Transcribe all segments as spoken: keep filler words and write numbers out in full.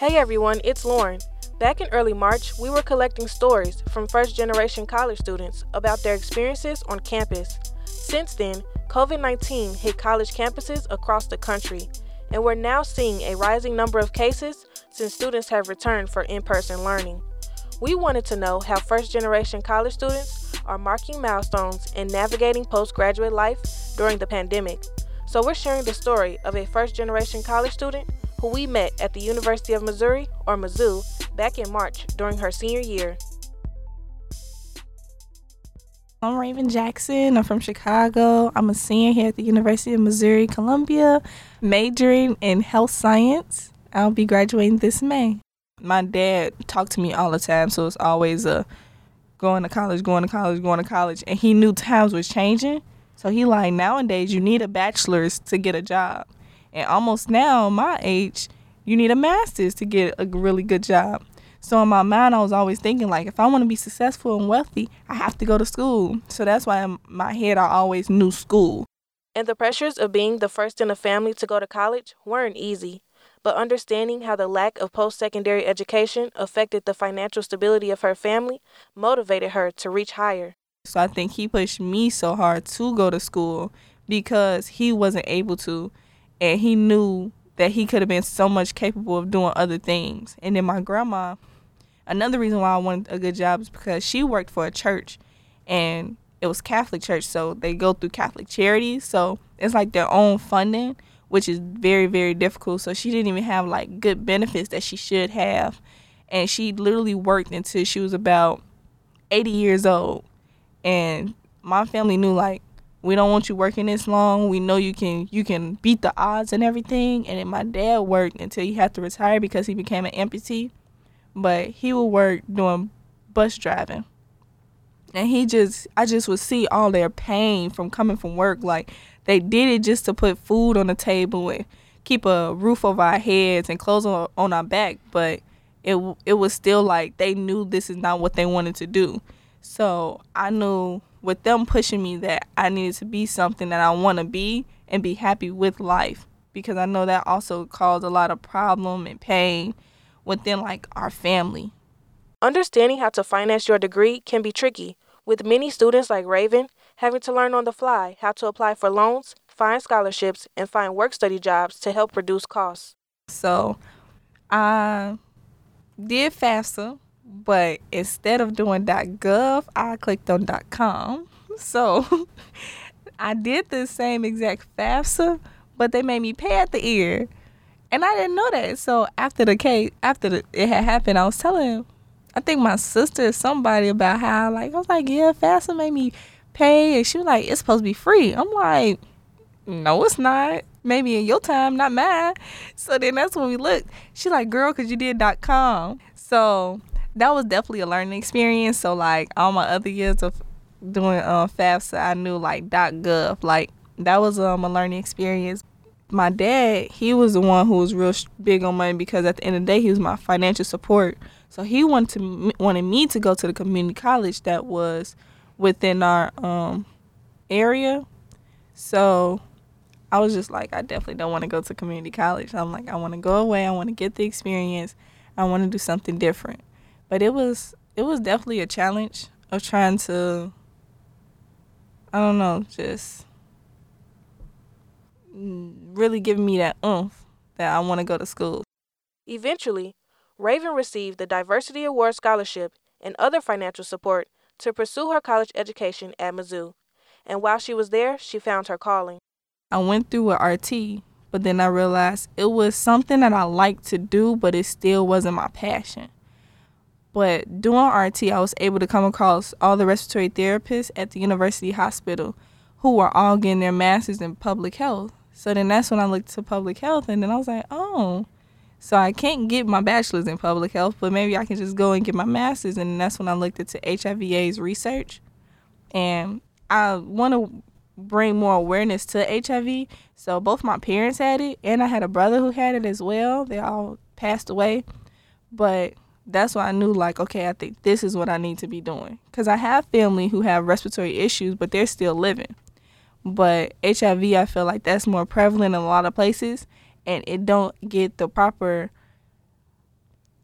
Hey everyone, it's Lauren. Back in early March, we were collecting stories from first-generation college students about their experiences on campus. Since then, covid nineteen hit college campuses across the country, and we're now seeing a rising number of cases since students have returned for in-person learning. We wanted to know how first-generation college students are marking milestones and navigating postgraduate life during the pandemic. So we're sharing the story of a first-generation college student who we met at the University of Missouri, or Mizzou, back in March during her senior year. I'm Raven Jackson. I'm from Chicago. I'm a senior here at the University of Missouri, Columbia, majoring in health science. I'll be graduating this May. My dad talked to me all the time, so it's always a going to college, going to college, going to college, and he knew times was changing. So he like, nowadays you need a bachelor's to get a job. And almost now, my age, you need a master's to get a really good job. So in my mind, I was always thinking, like, if I want to be successful and wealthy, I have to go to school. So that's why in my head, I always knew school. And the pressures of being the first in a family to go to college weren't easy. But understanding how the lack of post-secondary education affected the financial stability of her family motivated her to reach higher. So I think he pushed me so hard to go to school because he wasn't able to. And he knew that he could have been so much capable of doing other things. And then my grandma, another reason why I wanted a good job is because she worked for a church. And it was Catholic church, so they go through Catholic charities. So it's like their own funding, which is very, very difficult. So she didn't even have, like, good benefits that she should have. And she literally worked until she was about eighty years old. And my family knew, like, we don't want you working this long. We know you can you can beat the odds and everything. And then my dad worked until he had to retire because he became an amputee. But he would work doing bus driving. And he just, I just would see all their pain from coming from work. Like, they did it just to put food on the table and keep a roof over our heads and clothes on, on our back. But it it was still like they knew this is not what they wanted to do. So I knew with them pushing me that I needed to be something that I want to be and be happy with life, because I know that also caused a lot of problem and pain within, like, our family. Understanding how to finance your degree can be tricky, with many students like Raven having to learn on the fly how to apply for loans, find scholarships, and find work-study jobs to help reduce costs. So I did FAFSA. But instead of doing .gov, I clicked on .com. So I did the same exact FAFSA, but they made me pay at the ear. And I didn't know that. So after the case, after the, it had happened, I was telling, I think my sister or somebody about how, like, I was like, yeah, FAFSA made me pay. And she was like, it's supposed to be free. I'm like, no, it's not. Maybe in your time, not mine. So then that's when we looked. She like, girl, because you did .com. So that was definitely a learning experience. So, like, all my other years of doing um, FAFSA, I knew, like, .gov. Like, that was um, a learning experience. My dad, he was the one who was real big on money because at the end of the day, he was my financial support. So he wanted to wanted me to go to the community college that was within our um, area. So I was just like, I definitely don't want to go to community college. I'm like, I want to go away. I want to get the experience. I want to do something different. But it was it was definitely a challenge of trying to, I don't know, just really giving me that oomph that I want to go to school. Eventually, Raven received the Diversity Award Scholarship and other financial support to pursue her college education at Mizzou. And while she was there, she found her calling. I went through with R T, but then I realized it was something that I liked to do, but it still wasn't my passion. But doing R T, I was able to come across all the respiratory therapists at the university hospital who were all getting their masters in public health. So then that's when I looked to public health, and then I was like, oh, so I can't get my bachelor's in public health, but maybe I can just go and get my master's. And then that's when I looked into H I V AIDS research. And I want to bring more awareness to H I V. So both my parents had it, and I had a brother who had it as well. They all passed away. But that's why I knew, like, okay, I think this is what I need to be doing. Because I have family who have respiratory issues, but they're still living. But H I V, I feel like that's more prevalent in a lot of places, and it don't get the proper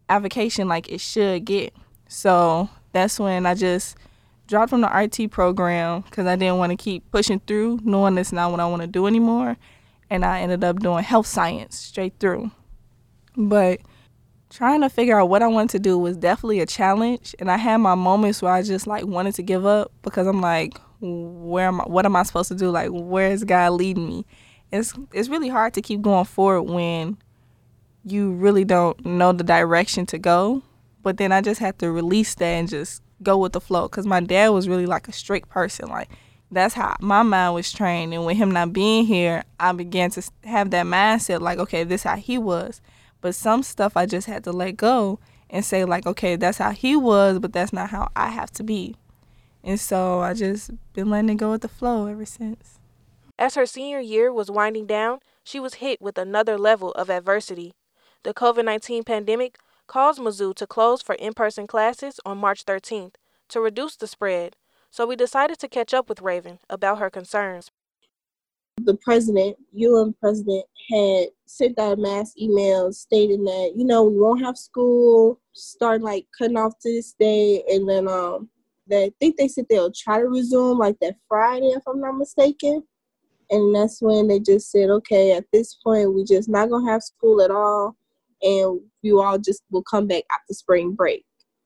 avocation like it should get. So that's when I just dropped from the R T program because I didn't want to keep pushing through, knowing that's not what I want to do anymore. And I ended up doing health science straight through. But trying to figure out what I wanted to do was definitely a challenge. And I had my moments where I just like wanted to give up because I'm like, where am I, what am I supposed to do? Like, where is God leading me? It's it's really hard to keep going forward when you really don't know the direction to go. But then I just had to release that and just go with the flow because my dad was really like a strict person. Like, that's how my mind was trained. And with him not being here, I began to have that mindset like, okay, this how he was. But some stuff I just had to let go and say like, okay, that's how he was, but that's not how I have to be. And so I just been letting it go with the flow ever since. As her senior year was winding down, she was hit with another level of adversity. The covid nineteen pandemic caused Mizzou to close for in-person classes on March thirteenth to reduce the spread, so we decided to catch up with Raven about her concerns. The president, U N president, had sent out a mass email stating that, you know, we won't have school starting like cutting off to this day, and then um, they I think they said they'll try to resume like that Friday, if I'm not mistaken. And that's when they just said, okay, at this point, we just not gonna have school at all, and you all just will come back after spring break.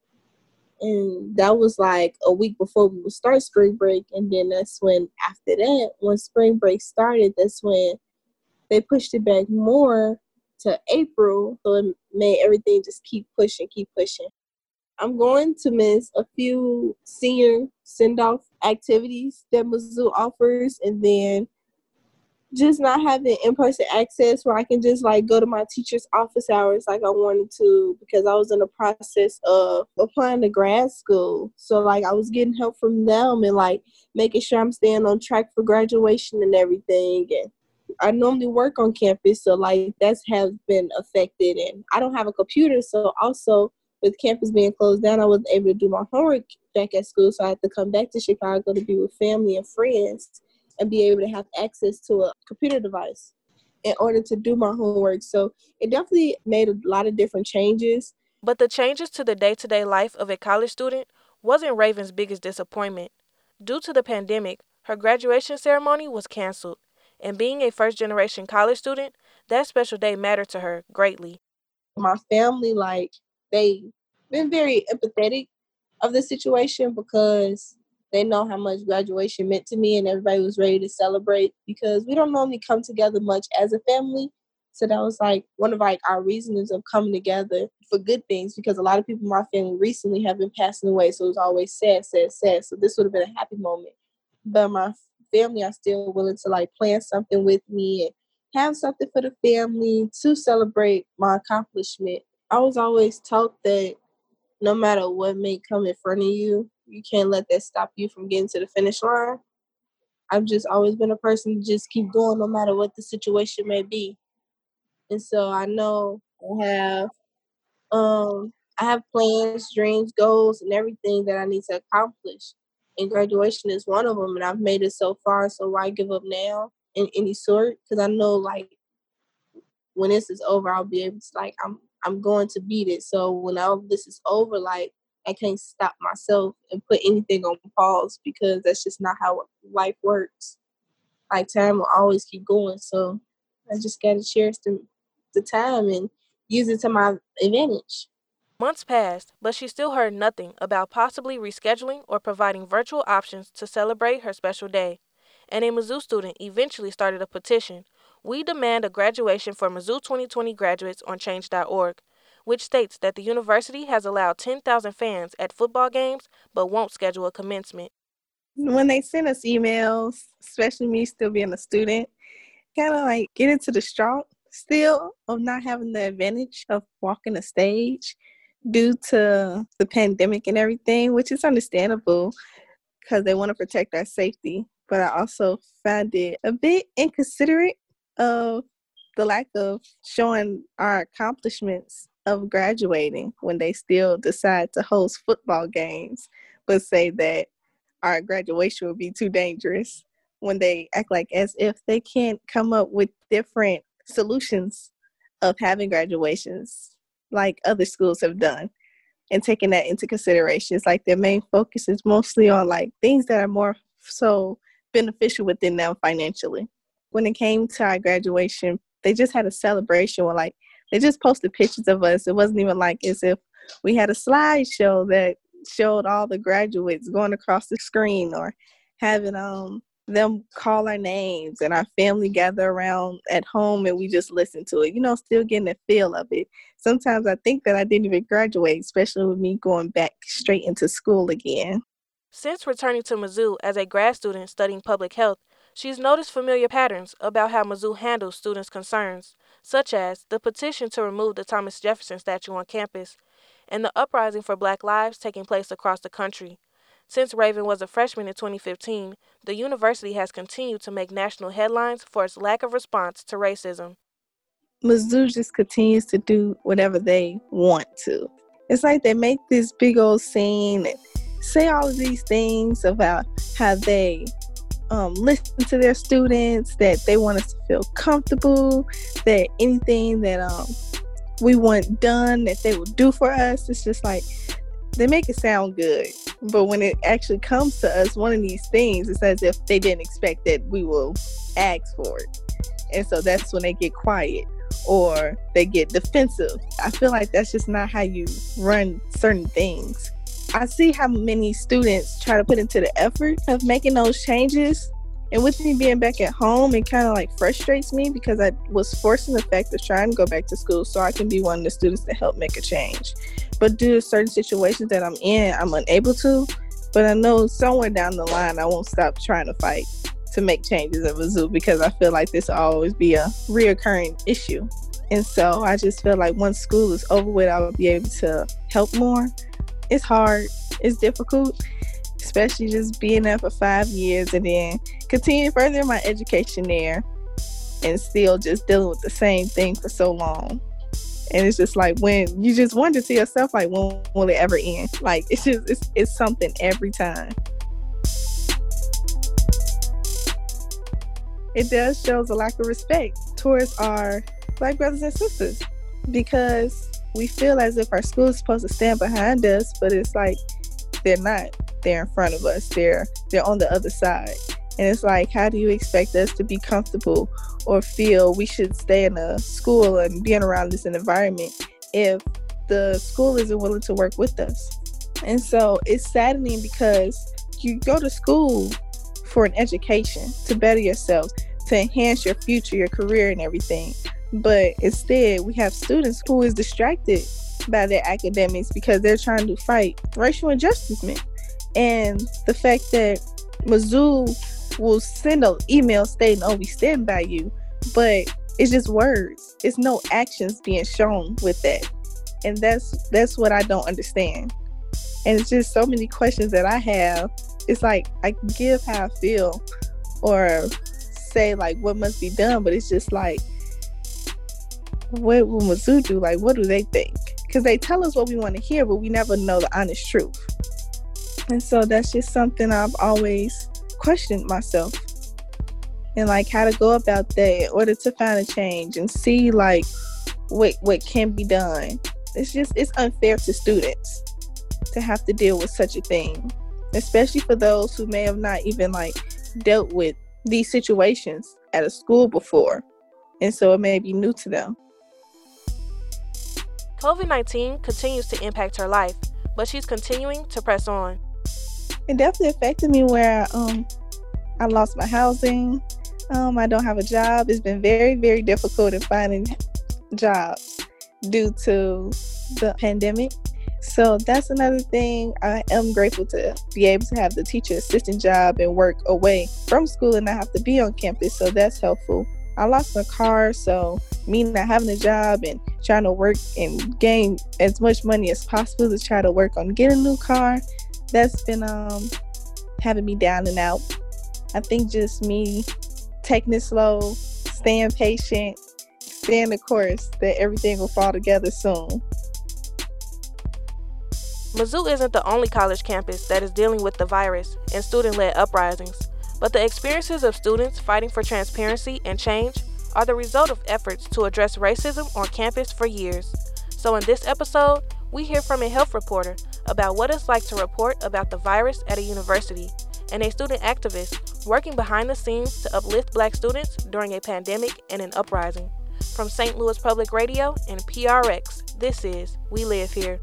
And that was like a week before we would start spring break. And then that's when, after that, when spring break started, that's when they pushed it back more to April. So it made everything just keep pushing, keep pushing. I'm going to miss a few senior send-off activities that Mizzou offers, and then just not having in-person access where I can just like go to my teacher's office hours like I wanted to, because I was in the process of applying to grad school. So like I was getting help from them and like making sure I'm staying on track for graduation and everything. And I normally work on campus, so like that's has been affected. And I don't have a computer, so also with campus being closed down, I wasn't able to do my homework back at school. So I had to come back to Chicago to be with family and friends and be able to have access to a computer device in order to do my homework. So it definitely made a lot of different changes. But the changes to the day-to-day life of a college student wasn't Raven's biggest disappointment. Due to the pandemic, her graduation ceremony was canceled, and being a first-generation college student, that special day mattered to her greatly. My family, like, they been very empathetic of the situation because they know how much graduation meant to me, and everybody was ready to celebrate because we don't normally come together much as a family. So that was like one of like our reasons of coming together for good things, because a lot of people in my family recently have been passing away. So it was always sad, sad, sad. So this would have been a happy moment. But my family are still willing to like plan something with me and have something for the family to celebrate my accomplishment. I was always taught that no matter what may come in front of you, you can't let that stop you from getting to the finish line. I've just always been a person to just keep going no matter what the situation may be. And so I know I have um I have plans, dreams, goals, and everything that I need to accomplish. And graduation is one of them, and I've made it so far, so why give up now in any sort? Because I know like when this is over, I'll be able to like I'm I'm going to beat it. So when all this is over, like I can't stop myself and put anything on pause, because that's just not how life works. Like time will always keep going. So I just gotta cherish the the time and use it to my advantage. Months passed, but she still heard nothing about possibly rescheduling or providing virtual options to celebrate her special day. And a Mizzou student eventually started a petition, "We demand a graduation for Mizzou twenty twenty graduates" on change dot org, which states that the university has allowed ten thousand fans at football games but won't schedule a commencement. When they send us emails, especially me still being a student, kind of like get into the strong still of not having the advantage of walking the stage due to the pandemic and everything, which is understandable because they want to protect our safety. But I also find it a bit inconsiderate of the lack of showing our accomplishments of graduating when they still decide to host football games, but say that our graduation would be too dangerous when they act like as if they can't come up with different solutions of having graduations. like other schools have done and taking that into consideration. It's like their main focus is mostly on like things that are more so beneficial within them financially. When it came to our graduation, they just had a celebration where like they just posted pictures of us. It wasn't even like as if we had a slideshow that showed all the graduates going across the screen, or having um them call our names and our family gather around at home and we just listen to it, you know, still getting the feel of it. Sometimes I think that I didn't even graduate, especially with me going back straight into school again. Since returning to Mizzou as a grad student studying public health, she's noticed familiar patterns about how Mizzou handles students' concerns, such as the petition to remove the Thomas Jefferson statue on campus and the uprising for Black lives taking place across the country. Since Raven was a freshman in twenty fifteen, the university has continued to make national headlines for its lack of response to racism. Mizzou just continues to do whatever they want to. It's like they make this big old scene and say all of these things about how they um, listen to their students, that they want us to feel comfortable, that anything that um, we want done, that they will do for us. It's just like, they make it sound good, but when it actually comes to us, one of these things, it's as if they didn't expect that we will ask for it. And so that's when they get quiet or they get defensive. I feel like that's just not how you run certain things. I see how many students try to put into the effort of making those changes. And with me being back at home, it kind of like frustrates me because I was forcing the fact of trying to go back to school so I can be one of the students to help make a change. But due to certain situations that I'm in, I'm unable to. But I know somewhere down the line, I won't stop trying to fight to make changes at Mizzou because I feel like this will always be a reoccurring issue. And so I just feel like once school is over with, I will be able to help more. It's hard. It's difficult, especially just being there for five years and then continuing further in my education there and still just dealing with the same thing for so long. And it's just like when you just wonder to yourself, like, when will it ever end? Like, it's just, it's, it's something every time. It does shows a lack of respect towards our Black brothers and sisters because we feel as if our school is supposed to stand behind us, but it's like they're not. They're in front of us. They're they're on the other side. And it's like, how do you expect us to be comfortable or feel we should stay in a school and being around this environment if the school isn't willing to work with us? And so it's saddening because you go to school for an education, to better yourself, to enhance your future, your career and everything. But instead, we have students who is distracted by their academics because they're trying to fight racial injustice. And the fact that Mizzou will send an email stating, oh, we stand by you, but it's just words. It's no actions being shown with that. And that's that's what I don't understand. And it's just so many questions that I have. It's like I give how I feel or say like what must be done, but it's just like, what will Mizzou do? Like, what do they think? Because they tell us what we want to hear, but we never know the honest truth. And so that's just something I've always questioned myself and like how to go about that in order to find a change and see like what what can be done. It's just, it's unfair to students to have to deal with such a thing, especially for those who may have not even like dealt with these situations at a school before. And so it may be new to them. covid nineteen continues to impact her life, but she's continuing to press on. It definitely affected me where um, I lost my housing. Um, I don't have a job. It's been very, very difficult in finding jobs due to the pandemic. So that's another thing. I am grateful to be able to have the teacher assistant job and work away from school and not have to be on campus. So that's helpful. I lost my car, so me not having a job and trying to work and gain as much money as possible to try to work on getting a new car, that's been um, having me down and out. I think just me taking it slow, staying patient, staying the course, that everything will fall together soon. Mizzou isn't the only college campus that is dealing with the virus and student-led uprisings, but the experiences of students fighting for transparency and change are the result of efforts to address racism on campus for years. So in this episode, we hear from a health reporter about what it's like to report about the virus at a university, and a student activist working behind the scenes to uplift Black students during a pandemic and an uprising. From Saint Louis Public Radio and P R X, this is We Live Here.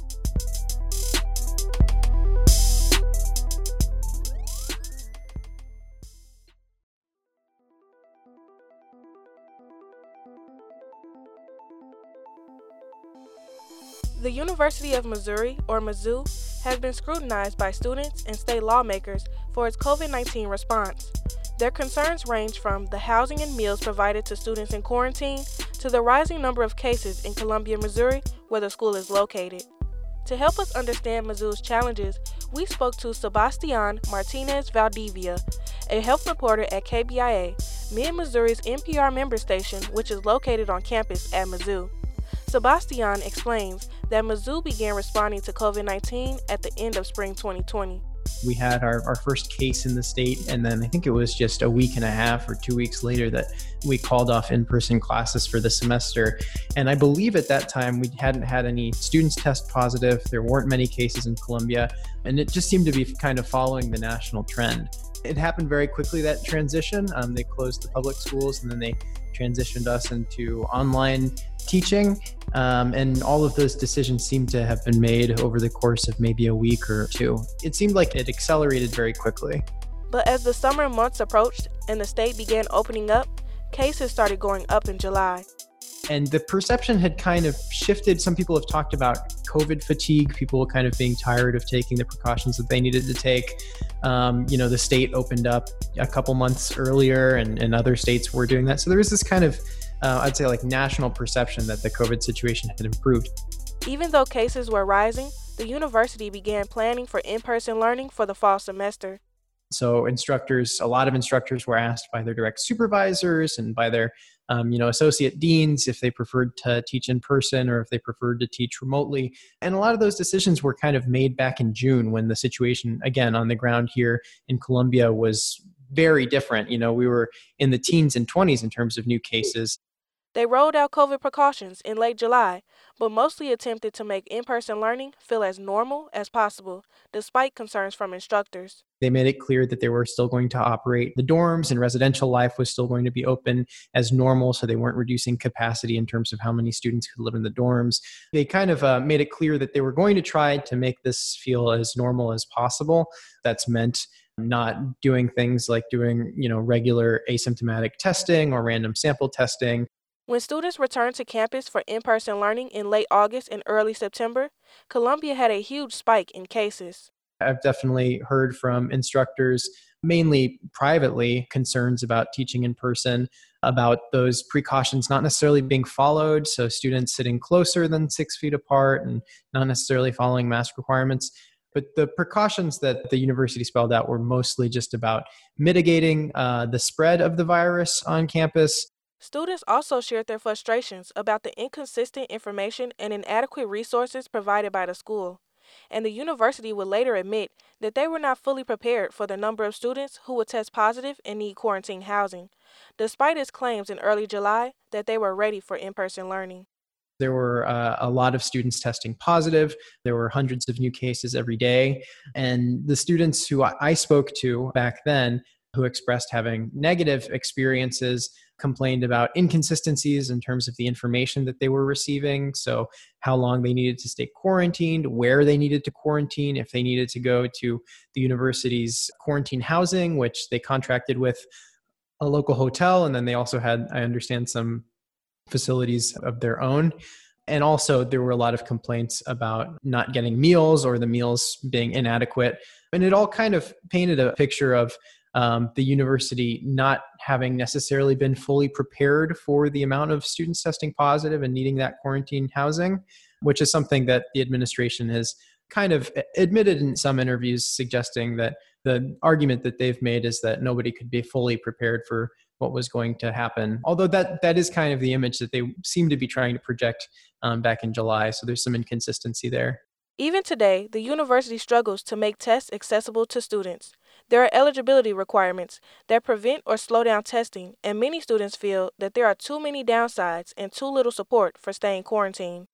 The University of Missouri, or Mizzou, has been scrutinized by students and state lawmakers for its covid nineteen response. Their concerns range from the housing and meals provided to students in quarantine to the rising number of cases in Columbia, Missouri, where the school is located. To help us understand Mizzou's challenges, we spoke to Sebastian Martinez Valdivia, a health reporter at K B I A, Mid-Missouri's N P R member station, which is located on campus at Mizzou. Sebastian explains that Mizzou began responding to covid nineteen at the end of spring twenty twenty. We had our, our first case in the state, and then I think it was just a week and a half or two weeks later that we called off in-person classes for the semester. And I believe at that time we hadn't had any students test positive. There weren't many cases in Columbia, and it just seemed to be kind of following the national trend. It happened very quickly, that transition. Um, they closed the public schools, and then they transitioned us into online teaching. Um, and all of those decisions seem to have been made over the course of maybe a week or two. It seemed like it accelerated very quickly. But as the summer months approached and the state began opening up, cases started going up in July. And the perception had kind of shifted. Some people have talked about COVID fatigue, people kind of being tired of taking the precautions that they needed to take. Um, you know, the state opened up a couple months earlier, and, and other states were doing that. So there was this kind of, uh, I'd say like national perception that the COVID situation had improved. Even though cases were rising, the university began planning for in-person learning for the fall semester. So instructors, a lot of instructors were asked by their direct supervisors and by their um, you know, associate deans if they preferred to teach in person or if they preferred to teach remotely. And a lot of those decisions were kind of made back in June when the situation, again, on the ground here in Columbia was very different. You know, we were in the teens and twenties in terms of new cases. They rolled out COVID precautions in late July, but mostly attempted to make in-person learning feel as normal as possible, despite concerns from instructors. They made it clear that they were still going to operate the dorms, and residential life was still going to be open as normal, so they weren't reducing capacity in terms of how many students could live in the dorms. They kind of uh, made it clear that they were going to try to make this feel as normal as possible. That's meant not doing things like doing, you know, regular asymptomatic testing or random sample testing. When students returned to campus for in-person learning in late August and early September, Columbia had a huge spike in cases. I've definitely heard from instructors, mainly privately, concerns about teaching in person, about those precautions not necessarily being followed. So students sitting closer than six feet apart and not necessarily following mask requirements. But the precautions that the university spelled out were mostly just about mitigating uh, the spread of the virus on campus. Students also shared their frustrations about the inconsistent information and inadequate resources provided by the school. And the university would later admit that they were not fully prepared for the number of students who would test positive and need quarantine housing, despite its claims in early July that they were ready for in-person learning. There were uh, a lot of students testing positive. There were hundreds of new cases every day. And the students who I spoke to back then who expressed having negative experiences complained about inconsistencies in terms of the information that they were receiving. So how long they needed to stay quarantined, where they needed to quarantine, if they needed to go to the university's quarantine housing, which they contracted with a local hotel. And then they also had, I understand, some facilities of their own. And also there were a lot of complaints about not getting meals or the meals being inadequate. And it all kind of painted a picture of Um, the university not having necessarily been fully prepared for the amount of students testing positive and needing that quarantine housing, which is something that the administration has kind of admitted in some interviews, suggesting that the argument that they've made is that nobody could be fully prepared for what was going to happen. Although that that is kind of the image that they seem to be trying to project um, back in July. So there's some inconsistency there. Even today, the university struggles to make tests accessible to students. There are eligibility requirements that prevent or slow down testing, and many students feel that there are too many downsides and too little support for staying quarantined.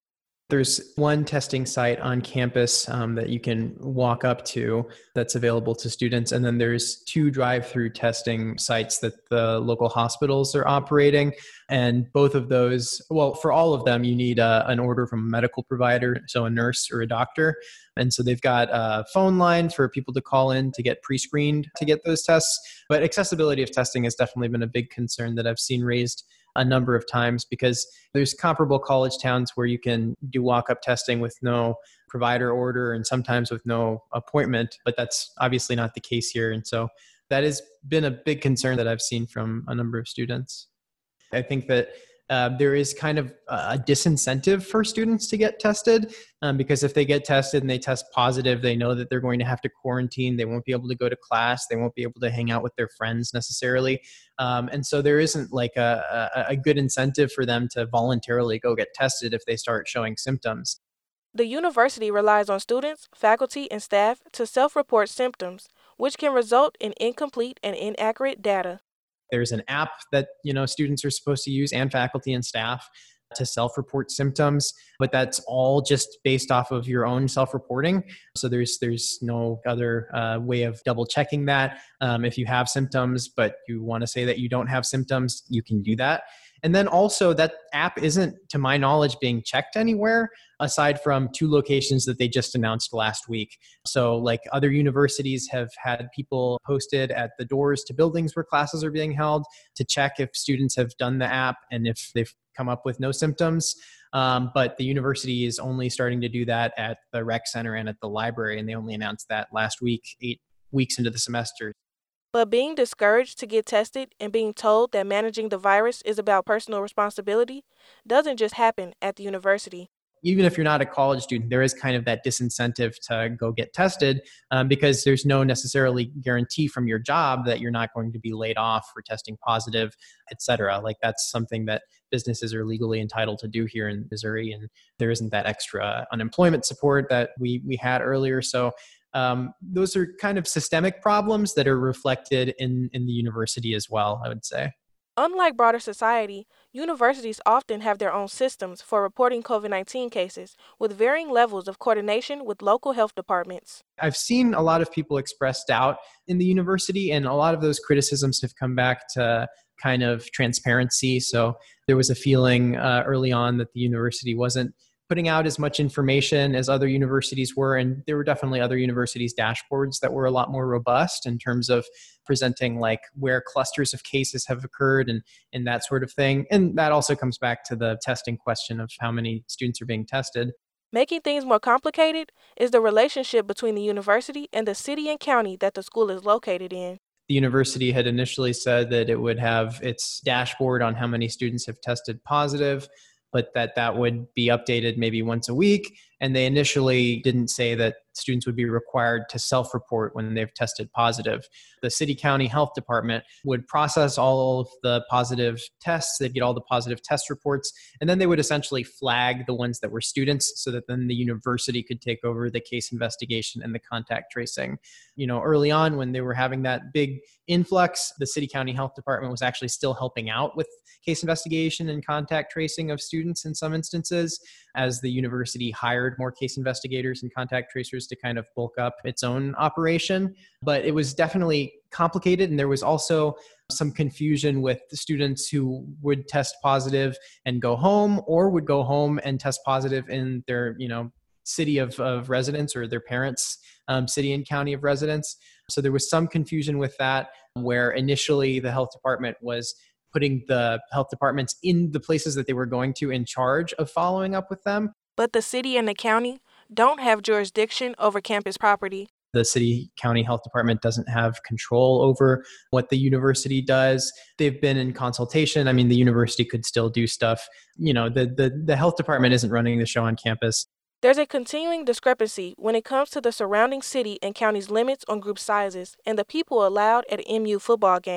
There's one testing site on campus um, that you can walk up to that's available to students. And then there's two drive-through testing sites that the local hospitals are operating. And both of those, well, for all of them, you need a, an order from a medical provider, so a nurse or a doctor. And so they've got a phone line for people to call in to get pre-screened to get those tests. But accessibility of testing has definitely been a big concern that I've seen raised a number of times, because there's comparable college towns where you can do walk-up testing with no provider order and sometimes with no appointment, but that's obviously not the case here. And so that has been a big concern that I've seen from a number of students. I think that uh, there is kind of a disincentive for students to get tested um, because if they get tested and they test positive, they know that they're going to have to quarantine. They won't be able to go to class. They won't be able to hang out with their friends necessarily. Um, and so there isn't like a, a, a good incentive for them to voluntarily go get tested if they start showing symptoms. The university relies on students, faculty, and staff to self-report symptoms, which can result in incomplete and inaccurate data. There's an app that, you know, students are supposed to use, and faculty and staff, to self-report symptoms, but that's all just based off of your own self-reporting. So there's there's no other uh, way of double checking that. Um, if you have symptoms, but you want to say that you don't have symptoms, you can do that. And then also that app isn't, to my knowledge, being checked anywhere aside from two locations that they just announced last week. So like other universities have had people posted at the doors to buildings where classes are being held to check if students have done the app and if they've come up with no symptoms. Um, but the university is only starting to do that at the rec center and at the library. And they only announced that last week, eight weeks into the semester. But being discouraged to get tested and being told that managing the virus is about personal responsibility doesn't just happen at the university. Even if you're not a college student, there is kind of that disincentive to go get tested um, because there's no necessarily guarantee from your job that you're not going to be laid off for testing positive, et cetera. Like that's something that businesses are legally entitled to do here in Missouri, and there isn't that extra unemployment support that we we had earlier. So um, those are kind of systemic problems that are reflected in in the university as well, I would say. Unlike broader society, universities often have their own systems for reporting COVID nineteen cases, with varying levels of coordination with local health departments. I've seen a lot of people express doubt in the university, and a lot of those criticisms have come back to kind of transparency. So there was a feeling uh, early on that the university wasn't putting out as much information as other universities were. And there were definitely other universities' dashboards that were a lot more robust in terms of presenting like where clusters of cases have occurred and, and that sort of thing. And that also comes back to the testing question of how many students are being tested. Making things more complicated is the relationship between the university and the city and county that the school is located in. The university had initially said that it would have its dashboard on how many students have tested positive, but that that would be updated maybe once a week. And they initially didn't say that students would be required to self-report when they've tested positive. The city county health department would process all of the positive tests. They'd get all the positive test reports, and then they would essentially flag the ones that were students so that then the university could take over the case investigation and the contact tracing. You know, early on when they were having that big influx, the city county health department was actually still helping out with case investigation and contact tracing of students in some instances, as the university hired more case investigators and contact tracers to kind of bulk up its own operation. But it was definitely complicated, and there was also some confusion with the students who would test positive and go home, or would go home and test positive in their, you know, city of, of residence or their parents' um, city and county of residence. So there was some confusion with that, where initially the health department was putting the health departments in the places that they were going to in charge of following up with them. But the city and the county don't have jurisdiction over campus property. The city county health department doesn't have control over what the university does. They've been in consultation. I mean, the university could still do stuff. You know, the, the, the health department isn't running the show on campus. There's a continuing discrepancy when it comes to the surrounding city and county's limits on group sizes and the people allowed at M U football games.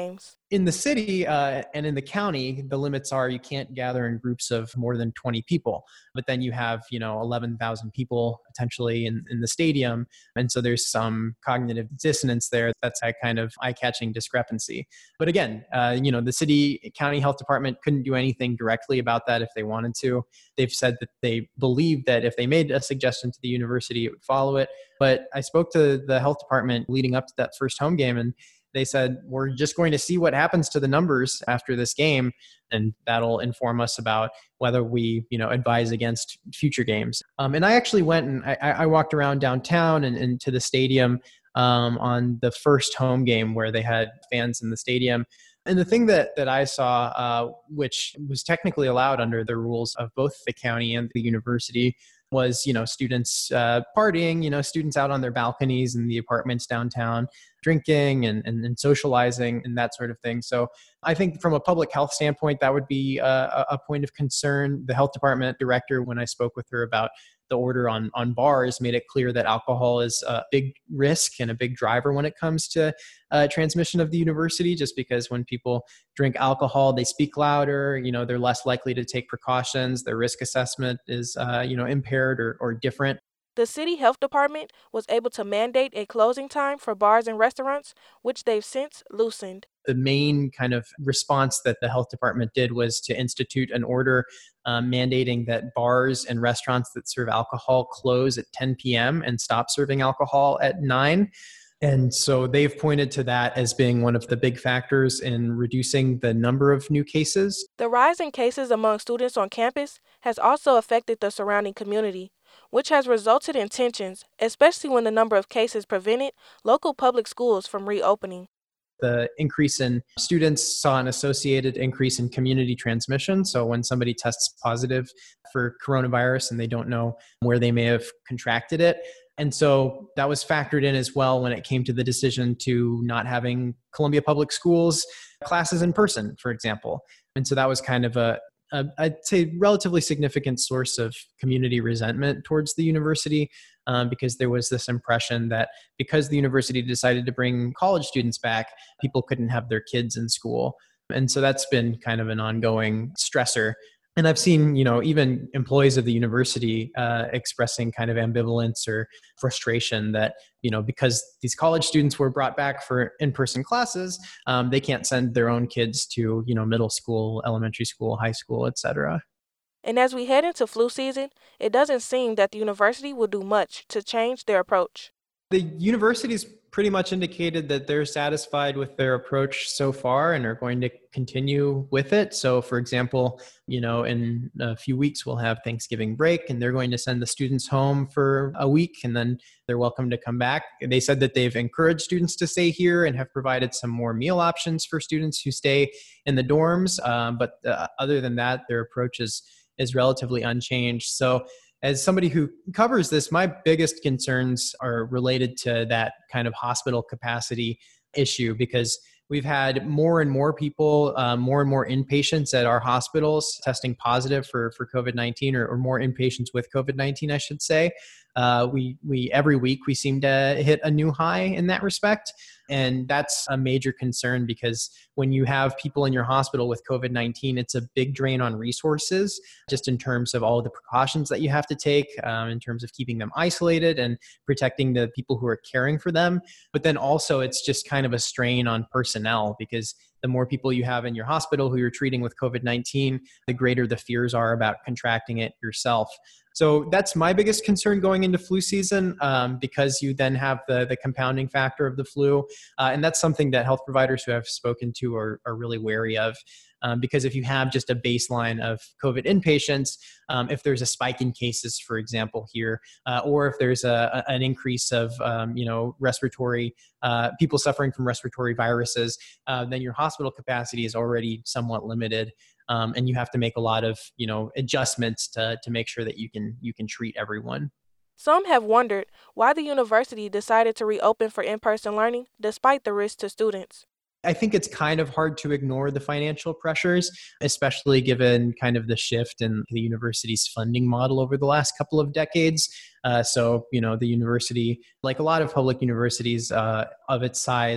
In the city uh, and in the county, the limits are you can't gather in groups of more than twenty people. But then you have, you know, eleven thousand people potentially in, in the stadium. And so there's some cognitive dissonance there. That's a kind of eye-catching discrepancy. But again, uh, you know, the city county health department couldn't do anything directly about that if they wanted to. They've said that they believe that if they made a suggestion to the university, it would follow it. But I spoke to the health department leading up to that first home game, and they said, we're just going to see what happens to the numbers after this game, and that'll inform us about whether we, you know, advise against future games. Um, and I actually went and I, I walked around downtown and, and to the stadium um, on the first home game where they had fans in the stadium. And the thing that, that I saw, uh, which was technically allowed under the rules of both the county and the university, was, you know, students uh, partying, you know, students out on their balconies in the apartments downtown, drinking and, and, and socializing and that sort of thing. So I think from a public health standpoint, that would be a, a point of concern. The health department director, when I spoke with her about the order on, on bars, made it clear that alcohol is a big risk and a big driver when it comes to uh, transmission of the university, just because when people drink alcohol, they speak louder, you know, they're less likely to take precautions, their risk assessment is, uh, you know, impaired or, or different. The city health department was able to mandate a closing time for bars and restaurants, which they've since loosened. The main kind of response that the health department did was to institute an order um, mandating that bars and restaurants that serve alcohol close at ten p.m. and stop serving alcohol at nine. And so they've pointed to that as being one of the big factors in reducing the number of new cases. The rise in cases among students on campus has also affected the surrounding community, which has resulted in tensions, especially when the number of cases prevented local public schools from reopening. The increase in students saw an associated increase in community transmission. So when somebody tests positive for coronavirus and they don't know where they may have contracted it. And so that was factored in as well when it came to the decision to not having Columbia Public Schools classes in person, for example. And so that was kind of a Uh, I'd say relatively significant source of community resentment towards the university um, because there was this impression that because the university decided to bring college students back, people couldn't have their kids in school. And so that's been kind of an ongoing stressor. And I've seen, you know, even employees of the university uh, expressing kind of ambivalence or frustration that, you know, because these college students were brought back for in-person classes, um, they can't send their own kids to, you know, middle school, elementary school, high school, et cetera. And as we head into flu season, it doesn't seem that the university will do much to change their approach. The university's pretty much indicated that they're satisfied with their approach so far and are going to continue with it. So for example, you know, in a few weeks, we'll have Thanksgiving break and they're going to send the students home for a week and then they're welcome to come back. They said that they've encouraged students to stay here and have provided some more meal options for students who stay in the dorms. Um, but uh, other than that, their approach is, is relatively unchanged. So as somebody who covers this, my biggest concerns are related to that kind of hospital capacity issue because we've had more and more people, uh, more and more inpatients at our hospitals testing positive for, for COVID nineteen or, or more inpatients with COVID nineteen, I should say. Uh, we, we every week we seem to hit a new high in that respect. And that's a major concern because when you have people in your hospital with COVID nineteen, it's a big drain on resources, just in terms of all the precautions that you have to take, um, in terms of keeping them isolated and protecting the people who are caring for them. But then also it's just kind of a strain on personnel because the more people you have in your hospital who you're treating with COVID nineteen, the greater the fears are about contracting it yourself. So that's my biggest concern going into flu season um, because you then have the, the compounding factor of the flu. Uh, and that's something that health providers who I've spoken to are, are really wary of. Um, because if you have just a baseline of COVID inpatients, um, if there's a spike in cases, for example, here, uh, or if there's a, a, an increase of, um, you know, respiratory, uh, people suffering from respiratory viruses, uh, then your hospital capacity is already somewhat limited. Um, and you have to make a lot of, you know, adjustments to, to make sure that you can, you can treat everyone. Some have wondered why the university decided to reopen for in-person learning despite the risk to students. I think it's kind of hard to ignore the financial pressures, especially given kind of the shift in the university's funding model over the last couple of decades. Uh, so, you know, the university, like a lot of public universities uh, of its size,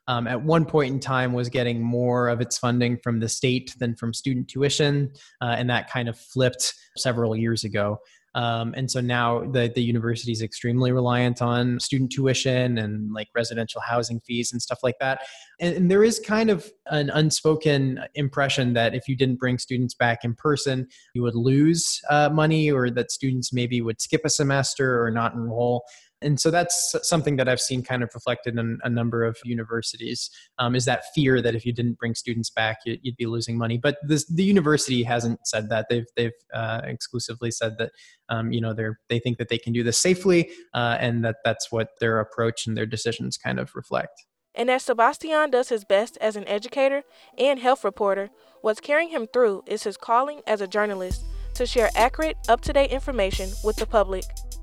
um, at one point in time was getting more of its funding from the state than from student tuition. Uh, and that kind of flipped several years ago. Um, and so now the, the university is extremely reliant on student tuition and like residential housing fees and stuff like that. And, and there is kind of an unspoken impression that if you didn't bring students back in person, you would lose uh, money, or that students maybe would skip a semester or not enroll. And so that's something that I've seen kind of reflected in a number of universities, um, is that fear that if you didn't bring students back, you'd, you'd be losing money. But this, the university hasn't said that. They've they've uh, exclusively said that um, you know they're they think that they can do this safely, uh, and that that's what their approach and their decisions kind of reflect. And as Sebastian does his best as an educator and health reporter, what's carrying him through is his calling as a journalist to share accurate, up-to-date information with the public.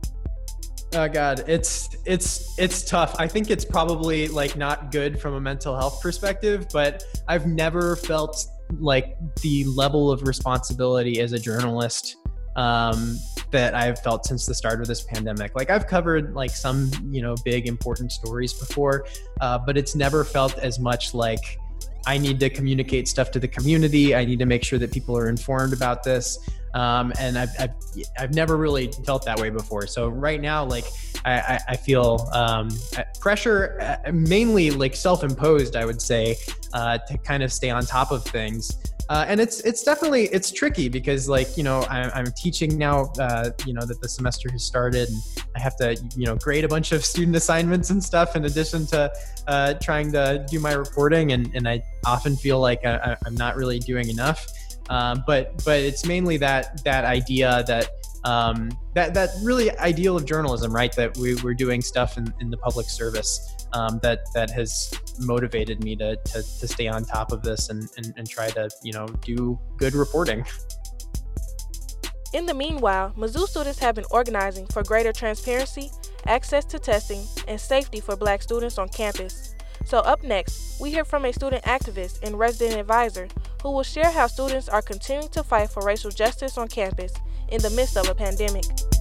Oh God, it's it's it's tough. I think it's probably like not good from a mental health perspective, but I've never felt like the level of responsibility as a journalist um, that I've felt since the start of this pandemic. Like I've covered like some, you know, big important stories before, uh, but it's never felt as much like I need to communicate stuff to the community. I need to make sure that people are informed about this. Um, and I've, I've, I've never really felt that way before. So right now, like I, I, I feel um, pressure, uh, mainly like self-imposed, I would say, uh, to kind of stay on top of things. Uh, and it's it's definitely, it's tricky because like, you know, I, I'm teaching now, uh, you know, that the semester has started, and I have to, you know, grade a bunch of student assignments and stuff in addition to uh, trying to do my reporting. And, and I often feel like I, I'm not really doing enough. Um, but but it's mainly that that idea that um, that that really ideal of journalism, right? That we, we're doing stuff in, in the public service um, that that has motivated me to to, to stay on top of this and, and, and try to, you know, do good reporting. In the meanwhile, Mizzou students have been organizing for greater transparency, access to testing, and safety for Black students on campus. So up next, we hear from a student activist and resident advisor who will share how students are continuing to fight for racial justice on campus in the midst of a pandemic.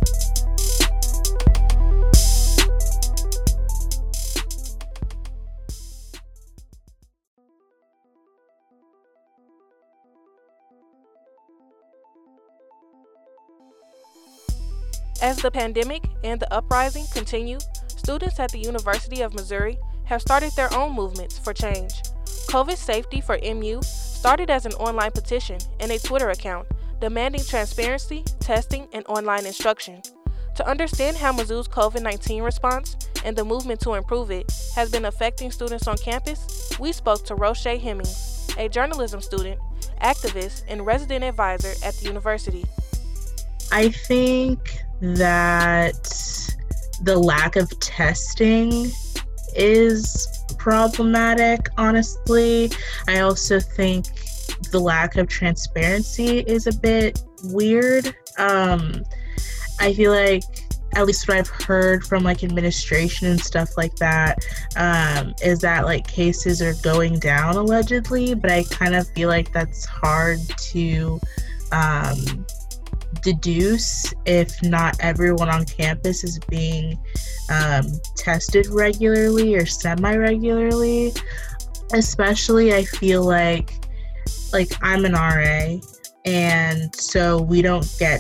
As the pandemic and the uprising continue, students at the University of Missouri have started their own movements for change. COVID Safety for M U started as an online petition and a Twitter account demanding transparency, testing, and online instruction. To understand how Mizzou's COVID nineteen response and the movement to improve it has been affecting students on campus, we spoke to Roche Hemmings, a journalism student, activist, and resident advisor at the university. I think that the lack of testing is problematic, honestly. I also think the lack of transparency is a bit weird. Um, I feel like, at least what I've heard from like administration and stuff like that, um, is that like cases are going down allegedly, but I kind of feel like that's hard to um, deduce if not everyone on campus is being um, tested regularly or semi-regularly. Especially, I feel like, like I'm an R A, and so we don't get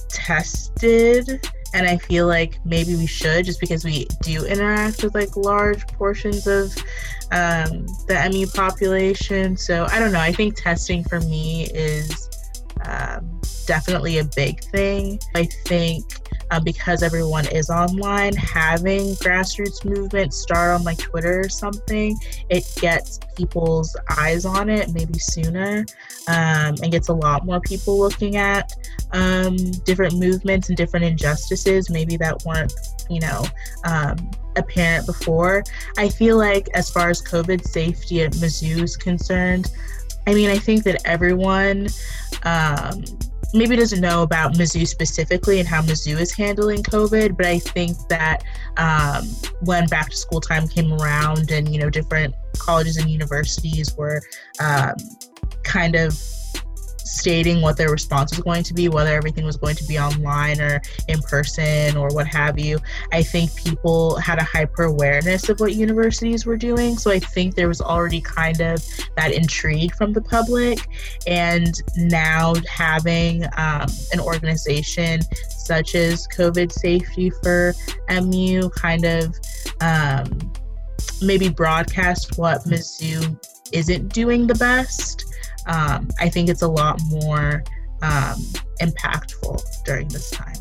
tested, and I feel like maybe we should, just because we do interact with like large portions of um, the M U population. So I don't know, I think testing for me is um, definitely a big thing. I think uh, because everyone is online, having grassroots movement start on like Twitter or something, it gets people's eyes on it maybe sooner, um, and gets a lot more people looking at um, different movements and different injustices maybe that weren't, you know, um, apparent before. I feel like as far as COVID safety at Mizzou is concerned, I mean, I think that everyone um, maybe doesn't know about Mizzou specifically and how Mizzou is handling COVID, but I think that um, when back to school time came around and, you know, different colleges and universities were um, kind of stating what their response was going to be, whether everything was going to be online or in person or what have you. I think people had a hyper awareness of what universities were doing. So I think there was already kind of that intrigue from the public. And now having um, an organization such as COVID Safety for M U kind of um, maybe broadcast what Mizzou isn't doing the best. Um, I think it's a lot more um, impactful during this time.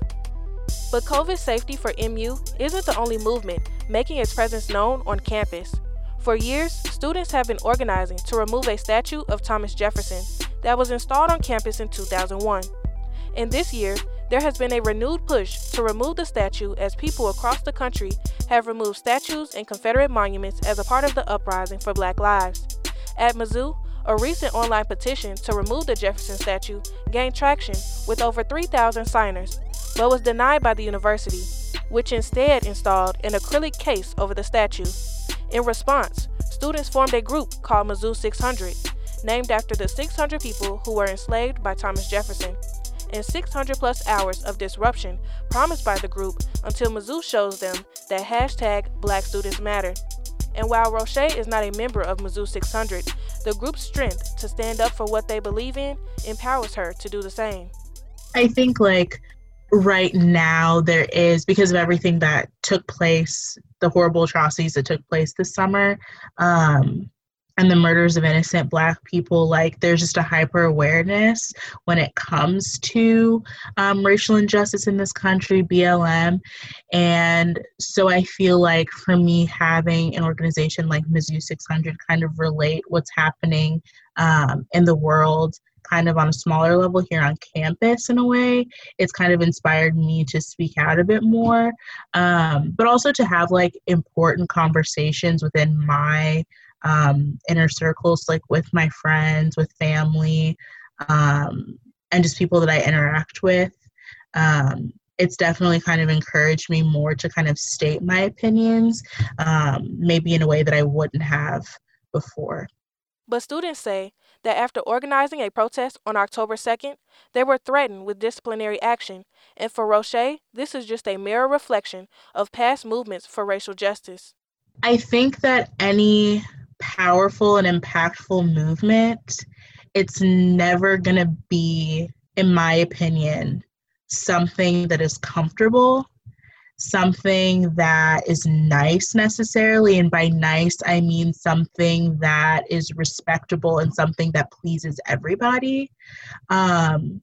But COVID Safety for M U isn't the only movement making its presence known on campus. For years, students have been organizing to remove a statue of Thomas Jefferson that was installed on campus in two thousand one. And this year, there has been a renewed push to remove the statue as people across the country have removed statues and Confederate monuments as a part of the uprising for Black lives. At Mizzou, a recent online petition to remove the Jefferson statue gained traction with over three thousand signers, but was denied by the university, which instead installed an acrylic case over the statue. In response, students formed a group called Mizzou six hundred, named after the six hundred people who were enslaved by Thomas Jefferson, and six hundred plus hours of disruption promised by the group until Mizzou shows them that hashtag Black Students Matter. And while Roche is not a member of Mizzou six hundred, the group's strength to stand up for what they believe in empowers her to do the same. I think like right now there is, because of everything that took place, the horrible atrocities that took place this summer, um, and the murders of innocent Black people, like there's just a hyper awareness when it comes to um, racial injustice in this country, B L M. And so I feel like for me, having an organization like Mizzou six hundred kind of relate what's happening um, in the world kind of on a smaller level here on campus in a way, it's kind of inspired me to speak out a bit more, um, but also to have like important conversations within my um, inner circles, like with my friends, with family, um, and just people that I interact with. Um, it's definitely kind of encouraged me more to kind of state my opinions, um, maybe in a way that I wouldn't have before. But students say that after organizing a protest on October second, they were threatened with disciplinary action, and for Roche, this is just a mirror reflection of past movements for racial justice. I think that any powerful and impactful movement, it's never going to be, in my opinion, something that is comfortable, something that is nice necessarily. And by nice, I mean something that is respectable and something that pleases everybody. Um,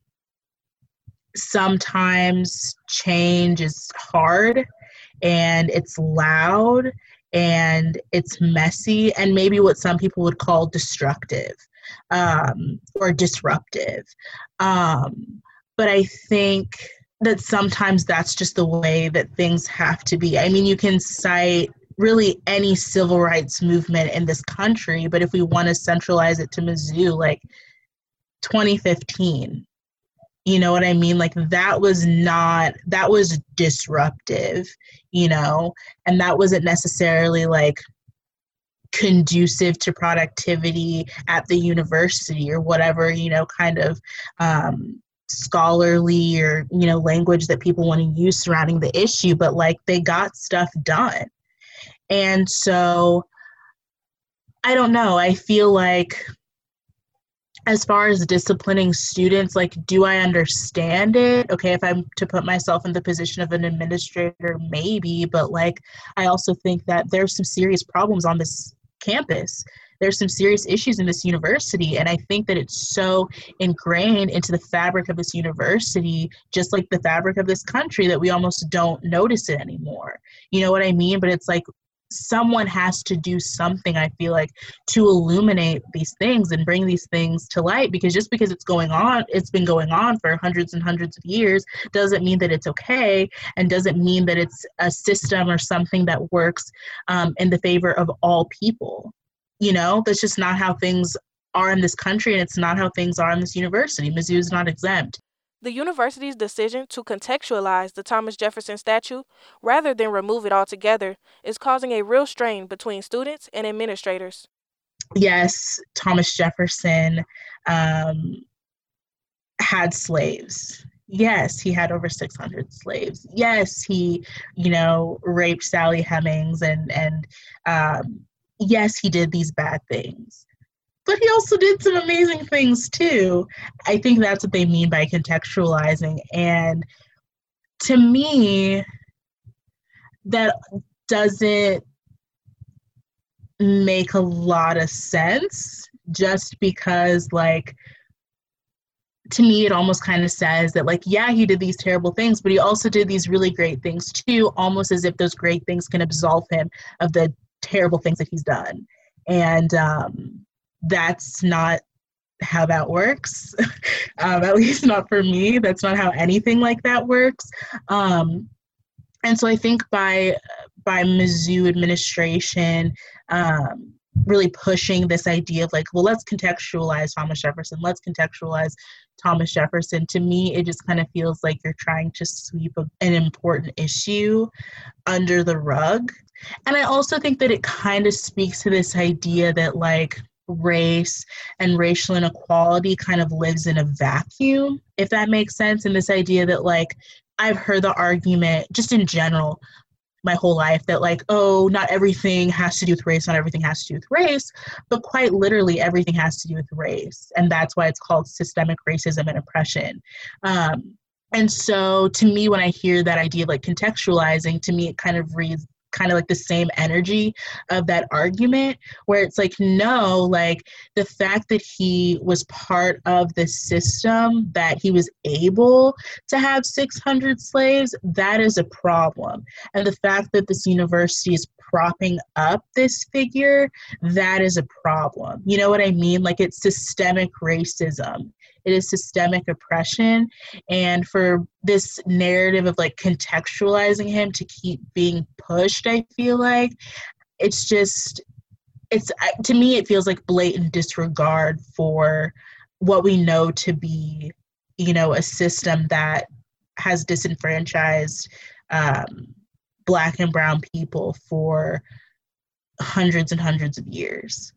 sometimes change is hard and it's loud and it's messy and maybe what some people would call destructive um, or disruptive. Um, but I think that sometimes that's just the way that things have to be. I mean, you can cite really any civil rights movement in this country, but if we want to centralize it to Mizzou, like twenty fifteen, you know what I mean? Like that was not, that was disruptive, you know, and that wasn't necessarily like conducive to productivity at the university or whatever, you know, kind of um, scholarly or, you know, language that people want to use surrounding the issue, but like they got stuff done. And so I don't know, I feel like as far as disciplining students, like, do I understand it? Okay, if I'm to put myself in the position of an administrator, maybe, but like, I also think that there's some serious problems on this campus. There's some serious issues in this university, and I think that it's so ingrained into the fabric of this university, just like the fabric of this country, that we almost don't notice it anymore. You know what I mean? But it's like, someone has to do something, I feel like, to illuminate these things and bring these things to light, because just because it's going on, it's been going on for hundreds and hundreds of years, doesn't mean that it's okay, and doesn't mean that it's a system or something that works um, in the favor of all people. You know, that's just not how things are in this country, and it's not how things are in this university. Mizzou is not exempt. The university's decision to contextualize the Thomas Jefferson statue rather than remove it altogether is causing a real strain between students and administrators. Yes, Thomas Jefferson, um, had slaves. Yes, he had over six hundred slaves. Yes, he, you know, raped Sally Hemings, and and um, yes, he did these bad things. But he also did some amazing things too. I think that's what they mean by contextualizing. And to me, that doesn't make a lot of sense, just because, like, to me, it almost kind of says that, like, yeah, he did these terrible things, but he also did these really great things too, almost as if those great things can absolve him of the terrible things that he's done. And um, that's not how that works, um, at least not for me. That's not how anything like that works. Um, and so I think by by Mizzou administration um, really pushing this idea of, like, well, let's contextualize Thomas Jefferson, let's contextualize Thomas Jefferson, to me, it just kind of feels like you're trying to sweep a, an important issue under the rug. And I also think that it kind of speaks to this idea that, like, race and racial inequality kind of lives in a vacuum, if that makes sense. And this idea that, like, I've heard the argument just in general my whole life that, like, oh, not everything has to do with race, not everything has to do with race, but quite literally everything has to do with race. And that's why it's called systemic racism and oppression. Um, and so to me, when I hear that idea of, like, contextualizing, to me, it kind of reads kind of like the same energy of that argument, where it's like, no, like, the fact that he was part of the system, that he was able to have six hundred slaves, that is a problem. And the fact that this university is propping up this figure, that is a problem. You know what I mean? Like, it's systemic racism. It is systemic oppression. And for this narrative of, like, contextualizing him to keep being pushed, I feel like it's just, it's, to me, it feels like blatant disregard for what we know to be, you know, a system that has disenfranchised um, Black and brown people for hundreds and hundreds of years.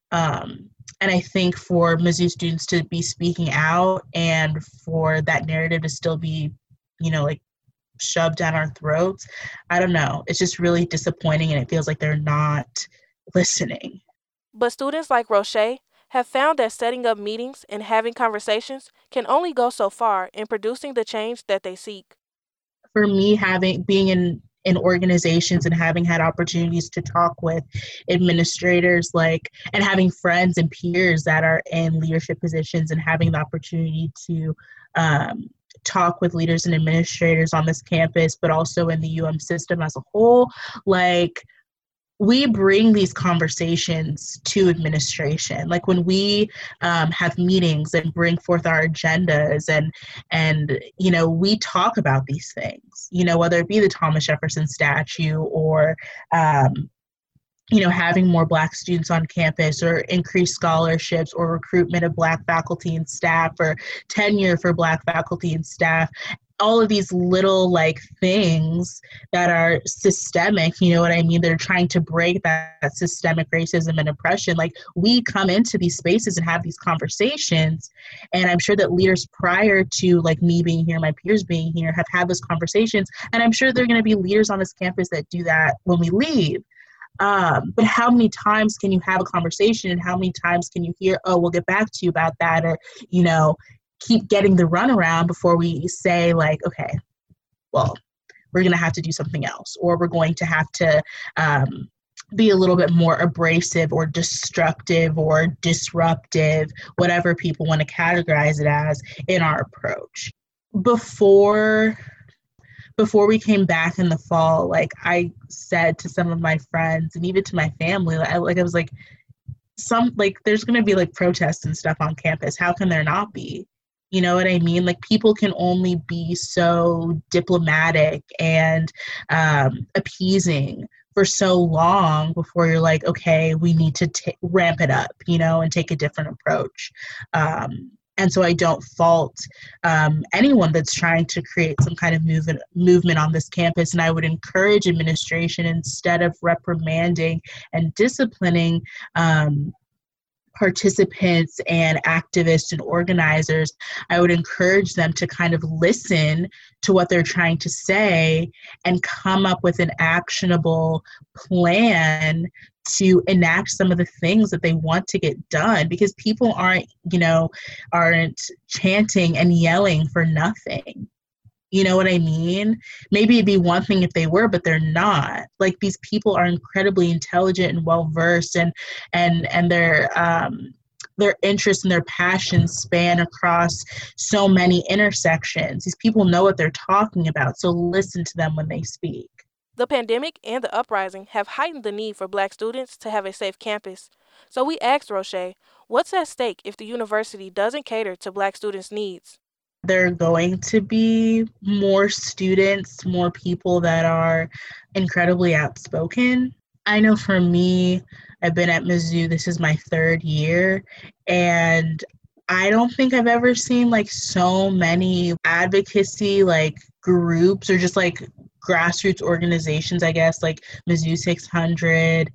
Um, and I think for Mizzou students to be speaking out and for that narrative to still be, you know, like, shoved down our throats, I don't know. It's just really disappointing, and it feels like they're not listening. But students like Roche have found that setting up meetings and having conversations can only go so far in producing the change that they seek. For me, having being in in organizations and having had opportunities to talk with administrators, like, and having friends and peers that are in leadership positions, and having the opportunity to um, talk with leaders and administrators on this campus, but also in the U M system as a whole, like, we bring these conversations to administration. Like, when we um, have meetings and bring forth our agendas, and, and, you know, we talk about these things, you know, whether it be the Thomas Jefferson statue, or, um, you know, having more Black students on campus, or increased scholarships, or recruitment of Black faculty and staff, or tenure for Black faculty and staff. All of these little, like, things that are systemic, you know what I mean? They're trying to break that, that systemic racism and oppression. Like, we come into these spaces and have these conversations, and I'm sure that leaders prior to, like, me being here, my peers being here, have had those conversations, and I'm sure there are going to be leaders on this campus that do that when we leave. Um, but how many times can you have a conversation, and how many times can you hear, oh, we'll get back to you about that, or, you know, keep getting the runaround before we say, like, okay, well, we're going to have to do something else, or we're going to have to um, be a little bit more abrasive or destructive or disruptive, whatever people want to categorize it as, in our approach. Before before we came back in the fall, like, I said to some of my friends and even to my family, I, like, I was like, some, like, there's going to be, like, protests and stuff on campus. How can there not be? You know what I mean? Like, people can only be so diplomatic and um, appeasing for so long before you're like, okay, we need to t- ramp it up, you know, and take a different approach. Um, and so I don't fault um, anyone that's trying to create some kind of movement movement on this campus. And I would encourage administration, instead of reprimanding and disciplining um, participants and activists and organizers, I would encourage them to kind of listen to what they're trying to say and come up with an actionable plan to enact some of the things that they want to get done, because people aren't, you know, aren't chanting and yelling for nothing. You know what I mean? Maybe it'd be one thing if they were, but they're not. Like, these people are incredibly intelligent and well-versed, and and and their um, their interests and their passions span across so many intersections. These people know what they're talking about, so listen to them when they speak. The pandemic and the uprising have heightened the need for Black students to have a safe campus. So we asked Roche, what's at stake if the university doesn't cater to Black students' needs? There are going to be more students, more people that are incredibly outspoken. I know for me, I've been at Mizzou, this is my third year, and I don't think I've ever seen like so many advocacy like groups or just like grassroots organizations, I guess, like Mizzou six hundred,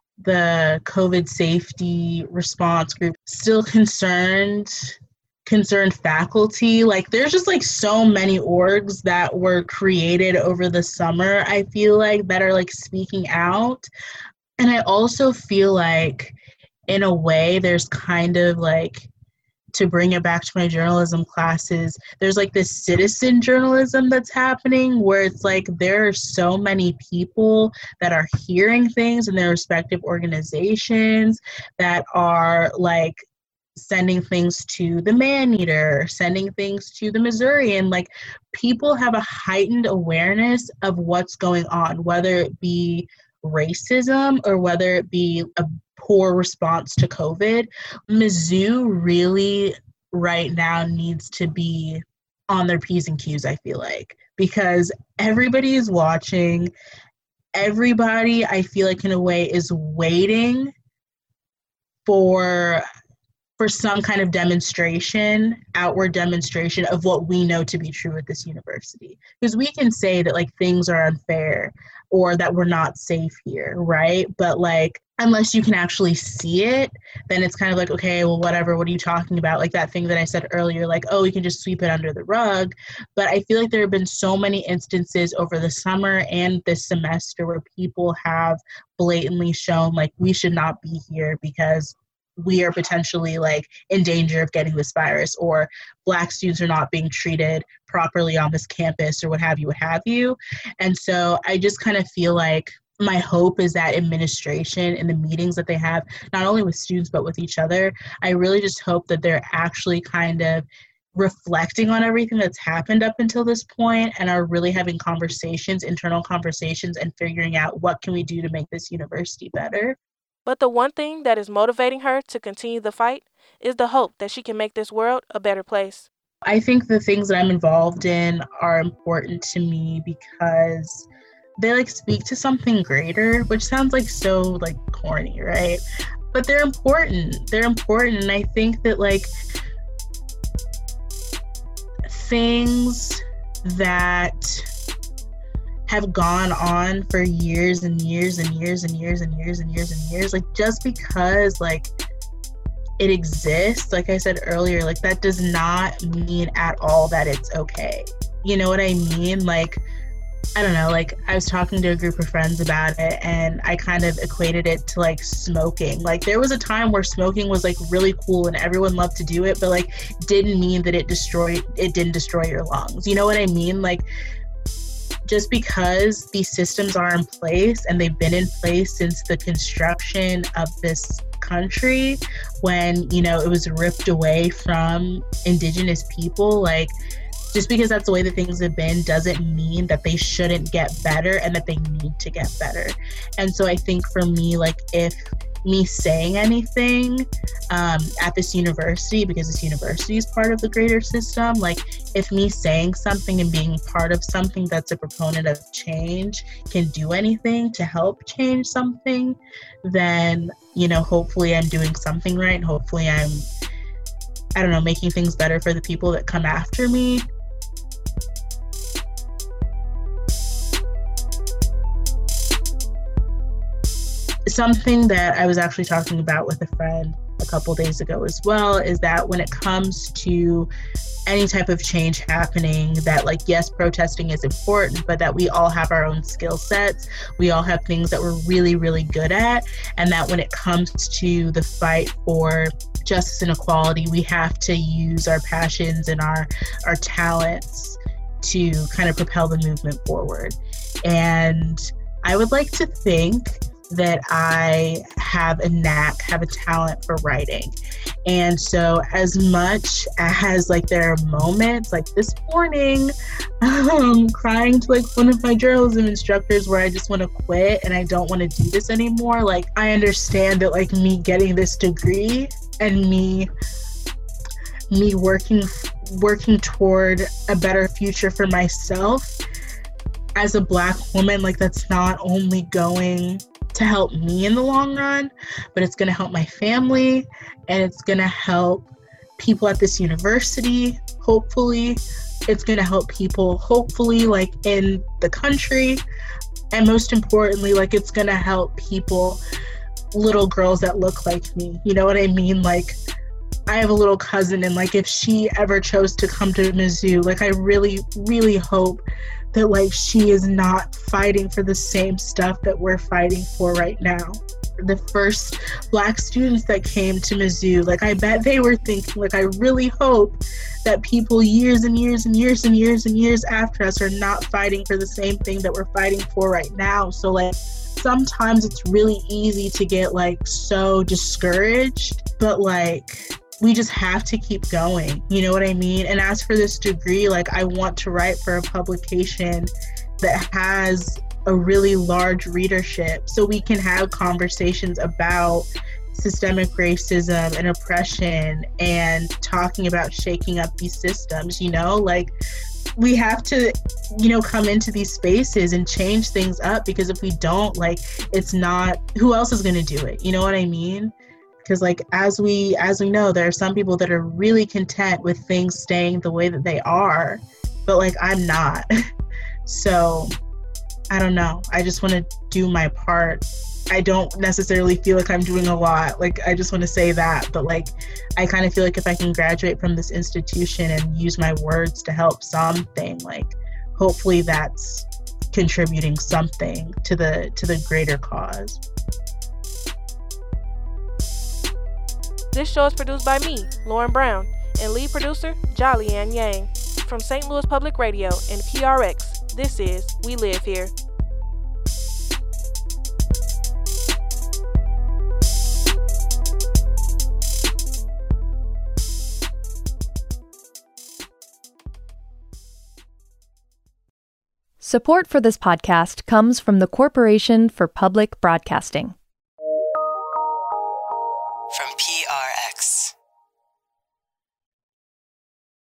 the COVID safety response group, still concerned, concerned faculty. Like, there's just like so many orgs that were created over the summer, I feel like, that are like speaking out. And I also feel like, in a way, there's kind of like, to bring it back to my journalism classes, there's like this citizen journalism that's happening where it's like there are so many people that are hearing things in their respective organizations that are like sending things to the Maneater, sending things to the Missourian. Like, people have a heightened awareness of what's going on, whether it be racism or whether it be a poor response to COVID. Mizzou really right now needs to be on their P's and Q's, I feel like, because everybody is watching. Everybody, I feel like, in a way, is waiting for for some kind of demonstration, outward demonstration of what we know to be true at this university. Because we can say that like things are unfair or that we're not safe here, right? But like, unless you can actually see it, then it's kind of like, okay, well, whatever, what are you talking about? Like that thing that I said earlier, like, oh, we can just sweep it under the rug. But I feel like there have been so many instances over the summer and this semester where people have blatantly shown like we should not be here because we are potentially like in danger of getting this virus, or Black students are not being treated properly on this campus, or what have you, what have you. And so I just kind of feel like my hope is that administration and the meetings that they have, not only with students, but with each other, I really just hope that they're actually kind of reflecting on everything that's happened up until this point and are really having conversations, internal conversations, and figuring out what can we do to make this university better. But the one thing that is motivating her to continue the fight is the hope that she can make this world a better place. I think the things that I'm involved in are important to me because they like speak to something greater, which sounds like so like corny, right? But they're important. They're important. And I think that like things that have gone on for years and years and years and years and years and years and years, like just because like it exists, like I said earlier, like that does not mean at all that it's okay. You know what I mean? Like, I don't know, like I was talking to a group of friends about it and I kind of equated it to like smoking. Like there was a time where smoking was like really cool and everyone loved to do it, but like didn't mean that it destroyed, it didn't destroy your lungs. You know what I mean? Like just because these systems are in place and they've been in place since the construction of this country, when, you know, it was ripped away from Indigenous people, like just because that's the way that things have been doesn't mean that they shouldn't get better and that they need to get better. And so I think for me, like if me saying anything um, at this university, because this university is part of the greater system, like if me saying something and being part of something that's a proponent of change can do anything to help change something, then, you know, hopefully I'm doing something right. And hopefully I'm, I don't know, making things better for the people that come after me. Something that I was actually talking about with a friend a a couple days ago as well, is that when it comes to any type of change happening, that like, yes, protesting is important, but that we all have our own skill sets. We all have things that we're really, really good at. And that when it comes to the fight for justice and equality, we have to use our passions and our, our talents to kind of propel the movement forward. And I would like to think that I have a knack, have a talent for writing. And so as much as like there are moments like this morning, um, crying to like one of my journalism instructors where I just want to quit and I don't want to do this anymore, like I understand that like me getting this degree and me me working working toward a better future for myself as a Black woman, like that's not only going to help me in the long run, but it's going to help my family and it's going to help people at this university. Hopefully it's going to help people hopefully like in the country, and most importantly, like it's going to help people, little girls that look like me. You know what I mean? Like I have a little cousin, and like if she ever chose to come to Mizzou, like I really really hope that like she is not fighting for the same stuff that we're fighting for right now. The first Black students that came to Mizzou, like I bet they were thinking, like I really hope that people years and years and years and years and years after us are not fighting for the same thing that we're fighting for right now. So like sometimes it's really easy to get like so discouraged, but like we just have to keep going, you know what I mean? And as for this degree, like I want to write for a publication that has a really large readership so we can have conversations about systemic racism and oppression and talking about shaking up these systems, you know? Like we have to, you know, come into these spaces and change things up, because if we don't, like it's not, who else is going to do it? You know what I mean? Because like as we as we know, there are some people that are really content with things staying the way that they are, but like I'm not. So I don't know. I just want to do my part. I don't necessarily feel like I'm doing a lot. Like I just want to say that, but like I kind of feel like if I can graduate from this institution and use my words to help something, like hopefully that's contributing something to the to the greater cause. This show is produced by me, Lauren Brown, and lead producer, Jolly Ann Yang. From Saint Louis Public Radio and P R X, this is We Live Here. Support for this podcast comes from the Corporation for Public Broadcasting.